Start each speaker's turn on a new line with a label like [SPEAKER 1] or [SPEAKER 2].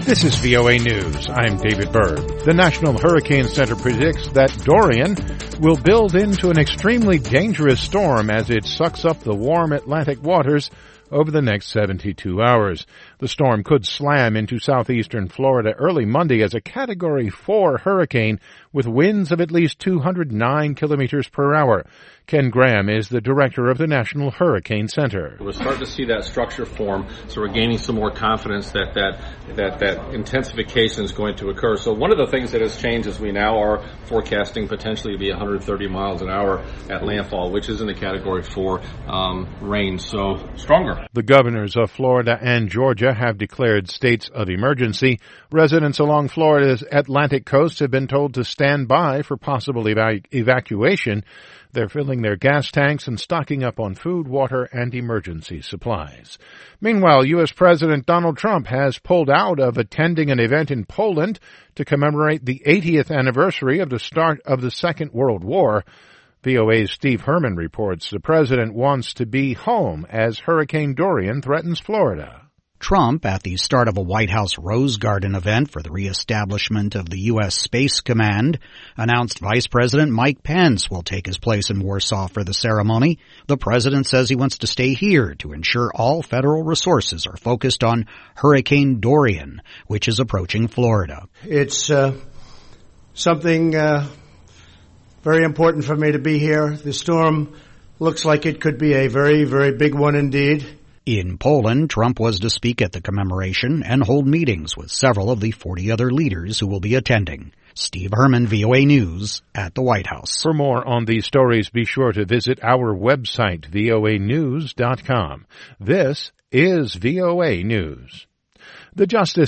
[SPEAKER 1] This is VOA News. I'm David Byrd. The National Hurricane Center predicts that Dorian will build into an extremely dangerous storm as it sucks up the warm Atlantic waters over the next 72 hours. The storm could slam into southeastern Florida early Monday as a Category 4 hurricane with winds of at least 209 kilometers per hour. Ken Graham is the director of the National Hurricane Center.
[SPEAKER 2] We're starting to see that structure form, so we're gaining some more confidence that intensification is going to occur. So one of the things that has changed is we now are forecasting potentially to be 130 miles an hour at landfall, which is in the Category 4 range, so stronger.
[SPEAKER 1] The governors of Florida and Georgia have declared states of emergency. Residents along Florida's Atlantic coast have been told to stand by for possible evacuation. They're filling their gas tanks and stocking up on food, water, and emergency supplies. Meanwhile, U.S. President Donald Trump has pulled out of attending an event in Poland to commemorate the 80th anniversary of the start of the Second World War. VOA's Steve Herman reports the president wants to be home as Hurricane Dorian threatens Florida.
[SPEAKER 3] Trump, at the start of a White House Rose Garden event for the reestablishment of the U.S. Space Command, announced Vice President Mike Pence will take his place in Warsaw for the ceremony. The president says he wants to stay here to ensure all federal resources are focused on Hurricane Dorian, which is approaching Florida.
[SPEAKER 4] It's something very important for me to be here. The storm looks like it could be a very, very big one indeed.
[SPEAKER 3] In Poland, Trump was to speak at the commemoration and hold meetings with several of the 40 other leaders who will be attending. Steve Herman, VOA News, at the White House.
[SPEAKER 1] For more on these stories, be sure to visit our website, voanews.com. This is VOA News. The Justice